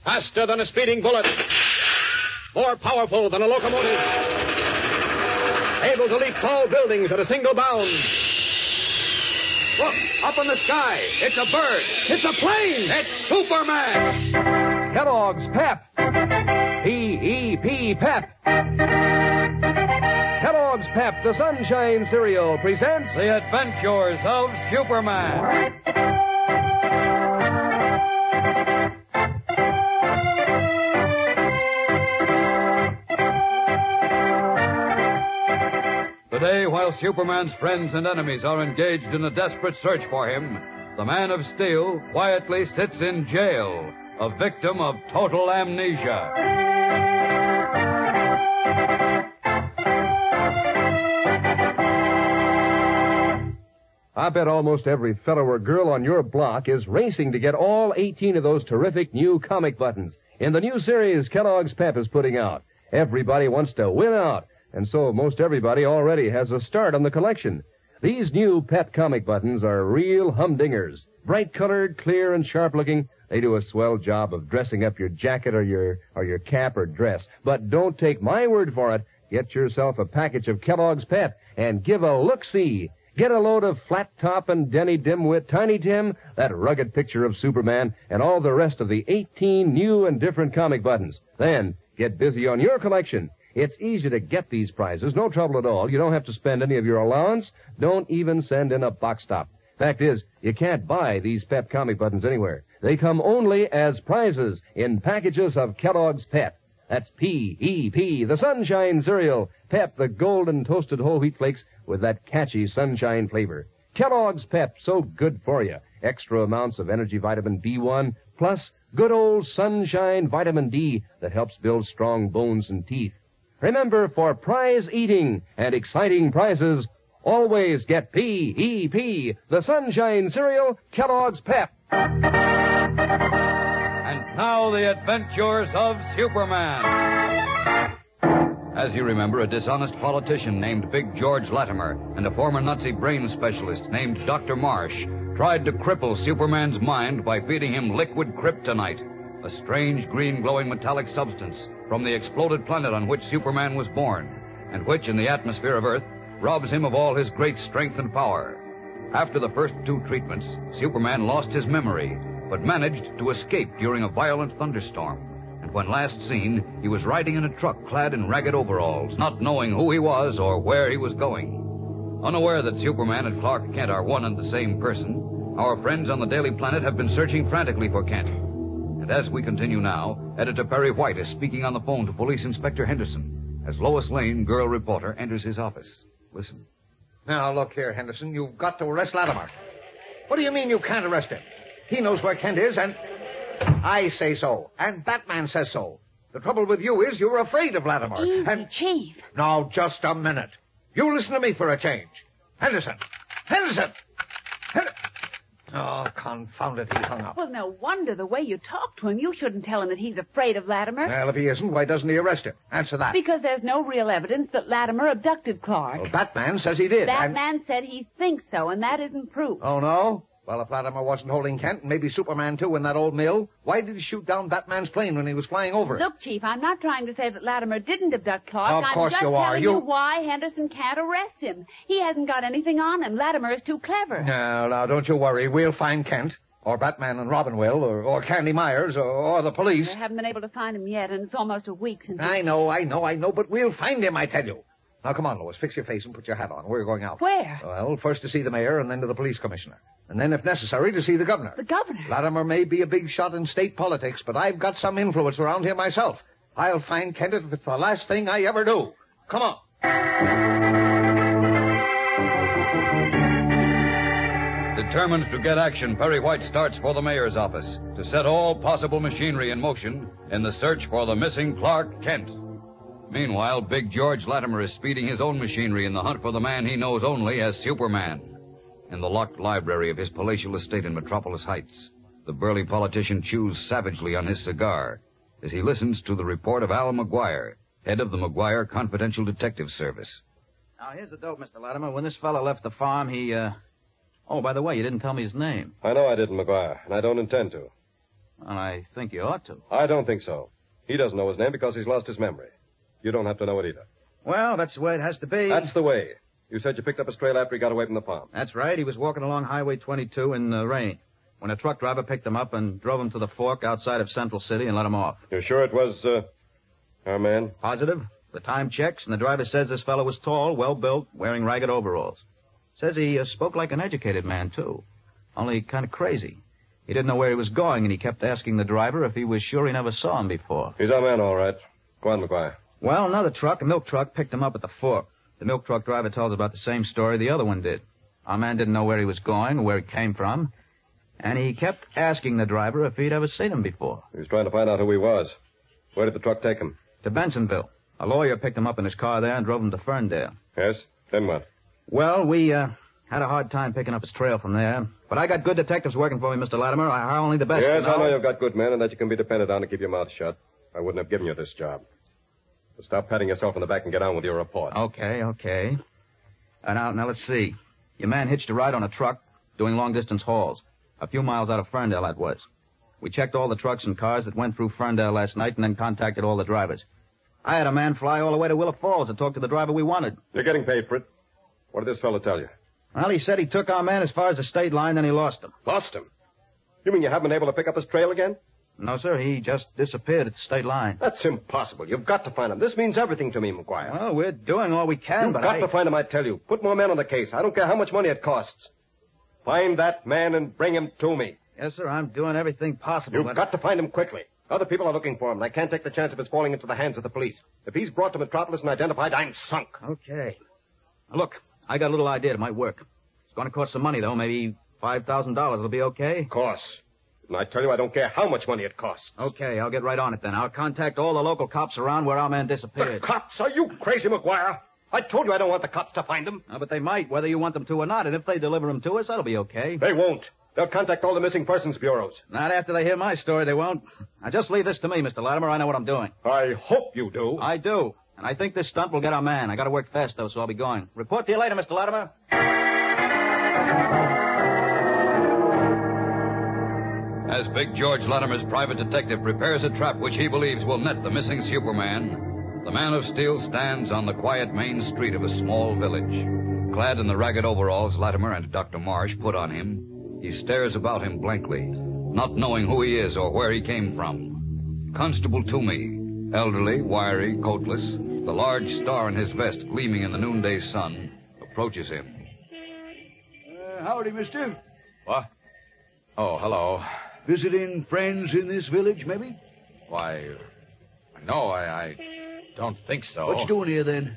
Faster than a speeding bullet. More powerful than a locomotive. Able to leap tall buildings at a single bound. Look, up in the sky. It's a bird. It's a plane. It's Superman. Kellogg's Pep. P-E-P, Pep. Kellogg's Pep, the Sunshine Cereal, presents The Adventures of Superman. Today, while Superman's friends and enemies are engaged in a desperate search for him, the Man of Steel quietly sits in jail, a victim of total amnesia. I bet almost every fellow or girl on your block is racing to get all 18 of those terrific new comic buttons in the new series Kellogg's Pep is putting out. Everybody wants to win out, and so most everybody already has a start on the collection. These new Pep comic buttons are real humdingers. Bright-colored, clear, and sharp-looking. They do a swell job of dressing up your jacket or your cap or dress. But don't take my word for it. Get yourself a package of Kellogg's Pep and give a look-see. Get a load of Flat Top and Denny Dimwit, Tiny Tim, that rugged picture of Superman, and all the rest of the 18 new and different comic buttons. Then, get busy on your collection. It's easy to get these prizes, no trouble at all. You don't have to spend any of your allowance. Don't even send in a box top. Fact is, you can't buy these Pep comic buttons anywhere. They come only as prizes in packages of Kellogg's Pep. That's P-E-P, the Sunshine Cereal. Pep, the golden toasted whole wheat flakes with that catchy sunshine flavor. Kellogg's Pep, so good for you. Extra amounts of energy vitamin B1, plus good old sunshine vitamin D that helps build strong bones and teeth. Remember, for prize eating and exciting prizes, always get P-E-P, the Sunshine Cereal, Kellogg's Pep. And now the adventures of Superman. As you remember, a dishonest politician named Big George Latimer and a former Nazi brain specialist named Dr. Marsh tried to cripple Superman's mind by feeding him liquid kryptonite, a strange green glowing metallic substance from the exploded planet on which Superman was born, and which, in the atmosphere of Earth, robs him of all his great strength and power. After the first 2 treatments, Superman lost his memory, but managed to escape during a violent thunderstorm. And when last seen, he was riding in a truck clad in ragged overalls, not knowing who he was or where he was going. Unaware that Superman and Clark Kent are one and the same person, our friends on the Daily Planet have been searching frantically for Kent. And as we continue now, Editor Perry White is speaking on the phone to Police Inspector Henderson as Lois Lane, girl reporter, enters his office. Listen. Now, look here, Henderson. You've got to arrest Latimer. What do you mean you can't arrest him? He knows where Kent is, and I say so. And Batman says so. The trouble with you is you're afraid of Latimer. Easy, Chief. Now, just a minute. You listen to me for a change. Henderson! Oh, confound it, he hung up. Well, no wonder the way you talk to him. You shouldn't tell him that he's afraid of Latimer. Well, if he isn't, why doesn't he arrest him? Answer that. Because there's no real evidence that Latimer abducted Clark. Well, Batman says he did. Batman said he thinks so, and that isn't proof. Oh, no? Well, if Latimer wasn't holding Kent, and maybe Superman, too, in that old mill, why did he shoot down Batman's plane when he was flying over it? Look, Chief, I'm not trying to say that Latimer didn't abduct Clark. Of course you are. I'm just telling you why Henderson can't arrest him. He hasn't got anything on him. Latimer is too clever. Now, don't you worry. We'll find Kent. Or Batman and Robin will, or Candy Myers, or the police. I haven't been able to find him yet, and it's almost a week since... I know, but we'll find him, I tell you. Now, come on, Lois, fix your face and put your hat on. We're going out. Where? Well, first to see the mayor, and then to the police commissioner. And then, if necessary, to see the governor. The governor? Latimer may be a big shot in state politics, but I've got some influence around here myself. I'll find Kent if it's the last thing I ever do. Come on. Determined to get action, Perry White starts for the mayor's office to set all possible machinery in motion in the search for the missing Clark Kent. Meanwhile, Big George Latimer is speeding his own machinery in the hunt for the man he knows only as Superman. In the locked library of his palatial estate in Metropolis Heights, the burly politician chews savagely on his cigar as he listens to the report of Al McGuire, head of the McGuire Confidential Detective Service. Now, here's the dope, Mr. Latimer. When this fellow left the farm, he, Oh, by the way, you didn't tell me his name. I know I didn't, McGuire, and I don't intend to. Well, I think you ought to. I don't think so. He doesn't know his name because he's lost his memory. You don't have to know it either. Well, that's the way it has to be. That's the way. You said you picked up his trail after he got away from the farm. That's right. He was walking along Highway 22 in the rain when a truck driver picked him up and drove him to the fork outside of Central City and let him off. You're sure it was, our man? Positive. The time checks, and the driver says this fellow was tall, well-built, wearing ragged overalls. Says he spoke like an educated man, too. Only kind of crazy. He didn't know where he was going, and he kept asking the driver if he was sure he never saw him before. He's our man, all right. Go on, McGuire. Well, another truck, a milk truck, picked him up at the fork. The milk truck driver tells about the same story the other one did. Our man didn't know where he was going, or where he came from, and he kept asking the driver if he'd ever seen him before. He was trying to find out who he was. Where did the truck take him? To Bensonville. A lawyer picked him up in his car there and drove him to Ferndale. Yes? Then what? Well, we had a hard time picking up his trail from there. But I got good detectives working for me, Mr. Latimer. I hire only the best. Yes, you know. I know you've got good men and that you can be depended on to keep your mouth shut. I wouldn't have given you this job. So stop patting yourself on the back and get on with your report. Okay. Now let's see. Your man hitched a ride on a truck doing long-distance hauls. A few miles out of Ferndale, that was. We checked all the trucks and cars that went through Ferndale last night and then contacted all the drivers. I had a man fly all the way to Willow Falls to talk to the driver we wanted. You're getting paid for it. What did this fellow tell you? Well, he said he took our man as far as the state line, then he lost him. Lost him? You mean you haven't been able to pick up his trail again? No, sir. He just disappeared at the state line. That's impossible. You've got to find him. This means everything to me, McGuire. Well, we're doing all we can, You've got to find him, I tell you. Put more men on the case. I don't care how much money it costs. Find that man and bring him to me. Yes, sir. I'm doing everything possible. You've got to find him quickly. Other people are looking for him, and I can't take the chance of his falling into the hands of the police. If he's brought to Metropolis and identified, I'm sunk. Okay. Now, look, I got a little idea that might work. It's going to cost some money, though. Maybe $5,000 will be okay? Of course. And I tell you, I don't care how much money it costs. Okay, I'll get right on it then. I'll contact all the local cops around where our man disappeared. The cops? Are you crazy, McGuire? I told you I don't want the cops to find him. No, but they might, whether you want them to or not. And if they deliver him to us, that'll be okay. They won't. They'll contact all the missing persons bureaus. Not after they hear my story, they won't. Now, just leave this to me, Mr. Latimer. I know what I'm doing. I hope you do. I do. And I think this stunt will get our man. I got to work fast, though, so I'll be going. Report to you later, Mr. Latimer. As Big George Latimer's private detective prepares a trap which he believes will net the missing Superman, the Man of Steel stands on the quiet main street of a small village. Clad in the ragged overalls Latimer and Dr. Marsh put on him, he stares about him blankly, not knowing who he is or where he came from. Constable Toomey, elderly, wiry, coatless, the large star in his vest gleaming in the noonday sun, approaches him. Howdy, mister. What? Oh, hello. Visiting friends in this village, maybe? Why, no, I don't think so. What you doing here, then?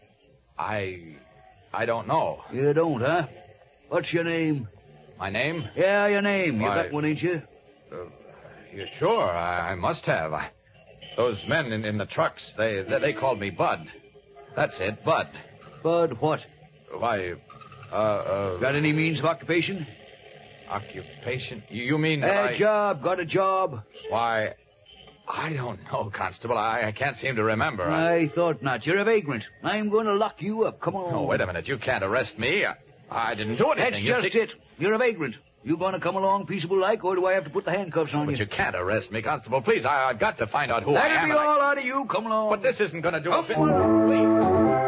I don't know. You don't, huh? What's your name? My name? Yeah, your name. Why, You got one, ain't you? Yeah, sure, I must have. Those men in the trucks, they called me Bud. That's it, Bud. Bud what? Why, Got any means of occupation? Occupation? You mean that A job. Got a job? Why, I don't know, Constable. I can't seem to remember. I thought not. You're a vagrant. I'm going to lock you up. Come on. Oh, wait a minute. You can't arrest me. I didn't do anything. That's just it. You're a vagrant. You going to come along peaceable like, or do I have to put the handcuffs on But you can't arrest me, Constable. Please, I've got to find out who I am. That'll be all out of you. Come along. But this isn't going to do a bit. on. Please.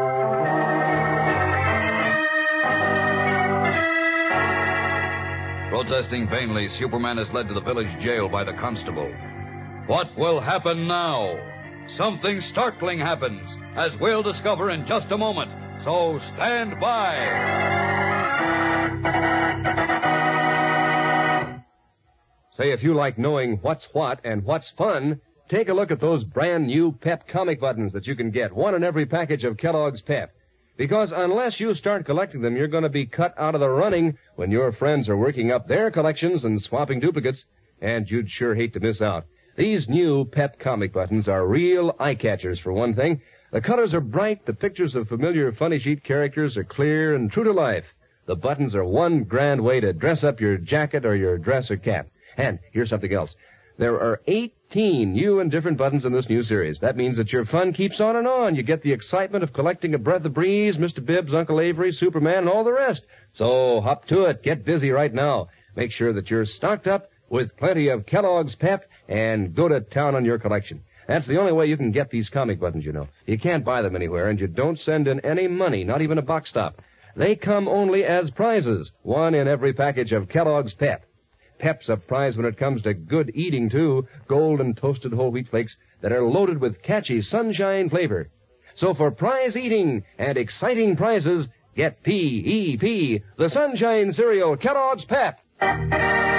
Protesting vainly, Superman is led to the village jail by the constable. What will happen now? Something startling happens, as we'll discover in just a moment. So stand by. Say, if you like knowing what's what and what's fun, take a look at those brand new Pep comic buttons that you can get, one in every package of Kellogg's Pep. Because unless you start collecting them, you're going to be cut out of the running when your friends are working up their collections and swapping duplicates, and you'd sure hate to miss out. These new Pep comic buttons are real eye-catchers, for one thing. The colors are bright, the pictures of familiar funny sheet characters are clear and true to life. The buttons are one grand way to dress up your jacket or your dress or cap. And here's something else. There are 18 new and different buttons in this new series. That means that your fun keeps on and on. You get the excitement of collecting A Breath of Breeze, Mr. Bibbs, Uncle Avery, Superman, and all the rest. So hop to it. Get busy right now. Make sure that you're stocked up with plenty of Kellogg's Pep, and go to town on your collection. That's the only way you can get these comic buttons, you know. You can't buy them anywhere, and you don't send in any money, not even a box stop. They come only as prizes, one in every package of Kellogg's Pep. Pep's a prize when it comes to good eating, too. Gold and toasted whole wheat flakes that are loaded with catchy sunshine flavor. So for prize eating and exciting prizes, get P-E-P, the Sunshine Cereal Kellogg's Pep. And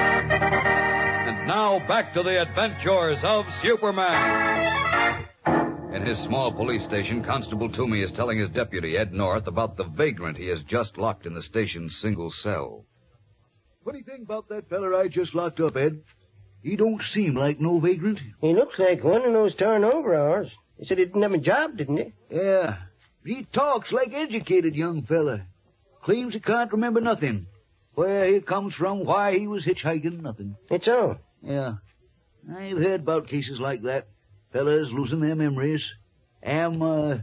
now back to the adventures of Superman. In his small police station, Constable Toomey is telling his deputy, Ed North, about the vagrant he has just locked in the station's single cell. Funny thing about that feller I just locked up, Ed. He don't seem like no vagrant. He looks like one in those torn overalls. He said he didn't have a job, didn't he? Yeah. He talks like educated young fella. Claims he can't remember nothing. Where he comes from, why he was hitchhiking, nothing. It's all. Yeah. I've heard about cases like that. Fellas losing their memories. Amnesia,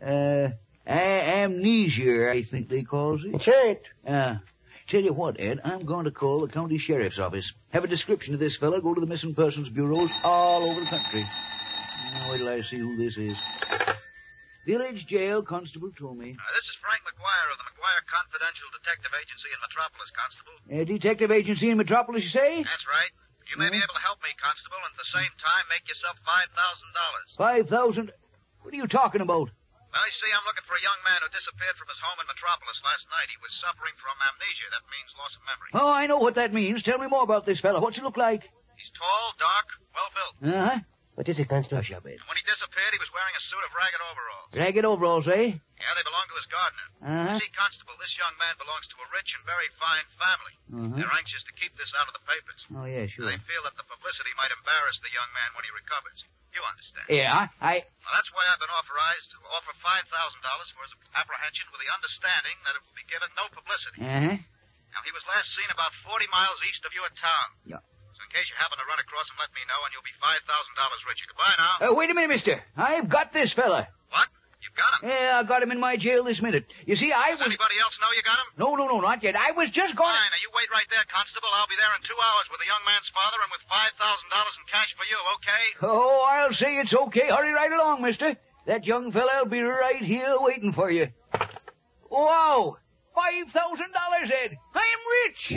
I think they calls it. That's right. Tell you what, Ed, I'm going to call the county sheriff's office. Have a description of this fella, go to the missing persons bureaus all over the country. Now, wait till I see who this is. Village Jail, Constable Toomey. This is Frank McGuire of the McGuire Confidential Detective Agency in Metropolis, Constable. Detective Agency in Metropolis, you say? That's right. You may be able to help me, Constable, and at the same time make yourself $5,000. $5,000? What are you talking about? Well, you see, I'm looking for a young man who disappeared from his home in Metropolis last night. He was suffering from amnesia. That means loss of memory. Oh, I know what that means. Tell me more about this fella. What's he look like? He's tall, dark, well-built. Uh-huh. What is it, Constable? Hush up, Ed. And when he disappeared, he was wearing a suit of ragged overalls. Ragged overalls, eh? Yeah, they belong to his gardener. Uh-huh. You see, Constable, this young man belongs to a rich and very fine family. Uh-huh. They're anxious to keep this out of the papers. Oh, yeah, sure. They feel that the publicity might embarrass the young man when he recovers. You understand? Yeah, Well, that's why I've been authorized to offer $5,000 for his apprehension with the understanding that it will be given no publicity. Uh-huh. Now, he was last seen about 40 miles east of your town. Yeah. So in case you happen to run across him, let me know, and you'll be $5,000 richer. Goodbye now. Wait a minute, mister. I've got this fella. What? You've got him? Yeah, I got him in my jail this minute. You see, Does anybody else know you got him? No, not yet. I was just going... Fine. Now, you wait right there, Constable. I'll be there in 2 hours with the young man's father and with $5,000 in cash for you, okay? Oh, I'll say it's okay. Hurry right along, mister. That young fella'll be right here waiting for you. Wow! $5,000, Ed. I'm rich!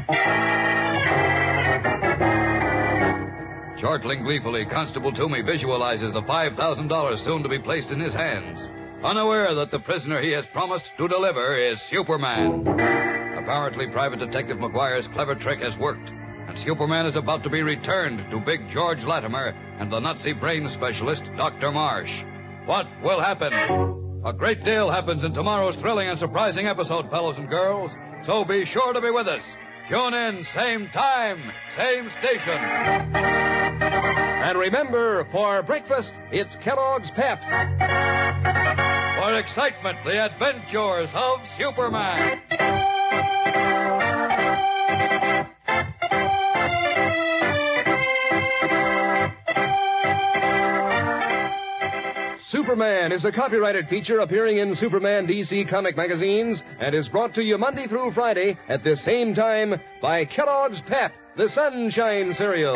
Chortling gleefully, Constable Toomey visualizes the $5,000 soon to be placed in his hands, unaware that the prisoner he has promised to deliver is Superman. Apparently, Private Detective McGuire's clever trick has worked, and Superman is about to be returned to Big George Latimer and the Nazi brain specialist, Dr. Marsh. What will happen? A great deal happens in tomorrow's thrilling and surprising episode, fellows and girls, so be sure to be with us. Tune in, same time, same station. And remember, for breakfast, it's Kellogg's Pep. For excitement, the adventures of Superman. Superman is a copyrighted feature appearing in Superman DC comic magazines and is brought to you Monday through Friday at this same time by Kellogg's Pep, the Sunshine Cereal.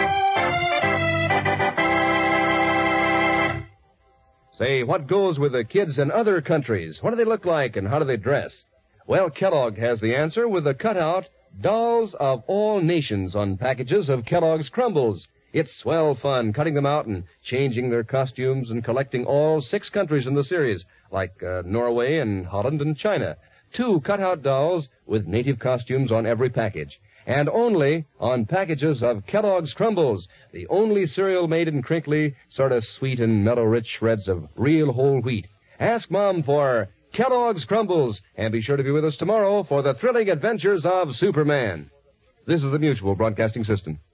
Say, what goes with the kids in other countries? What do they look like and how do they dress? Well, Kellogg has the answer with the cutout Dolls of All Nations on packages of Kellogg's Crumbles. It's swell fun cutting them out and changing their costumes and collecting all 6 countries in the series, like Norway and Holland and China. 2 cutout dolls with native costumes on every package. And only on packages of Kellogg's Crumbles, the only cereal made in crinkly, sort of sweet and mellow rich shreds of real whole wheat. Ask Mom for Kellogg's Crumbles, and be sure to be with us tomorrow for the thrilling adventures of Superman. This is the Mutual Broadcasting System.